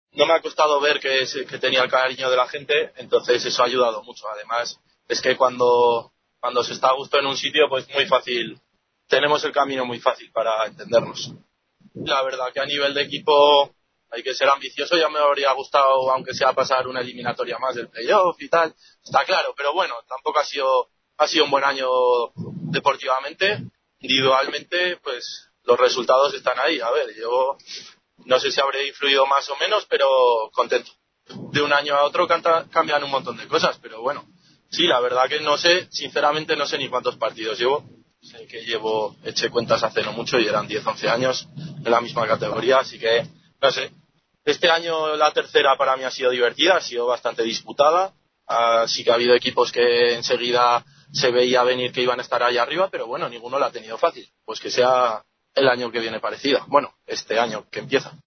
no me ha costado ver que tenía el cariño de la gente, entonces eso ha ayudado mucho. Además, es que cuando se está a gusto en un sitio, pues muy fácil, tenemos el camino muy fácil para entendernos. La verdad que a nivel de equipo hay que ser ambicioso, ya me habría gustado, aunque sea pasar una eliminatoria más del playoff y tal, está claro, pero bueno, tampoco ha sido un buen año deportivamente. Individualmente, pues los resultados están ahí. A ver, yo no sé si habré influido más o menos, pero contento. De un año a otro cambian un montón de cosas, pero bueno, sí, la verdad que no sé, sinceramente no sé ni cuántos partidos llevo. Sé que eché cuentas hace no mucho y eran 10 11 años en la misma categoría, así que no sé. Este año la tercera para mí ha sido divertida, ha sido bastante disputada. Sí que ha habido equipos que enseguida se veía venir que iban a estar ahí arriba, pero bueno, ninguno la ha tenido fácil. Pues que sea el año que viene parecida. Bueno, este año que empieza.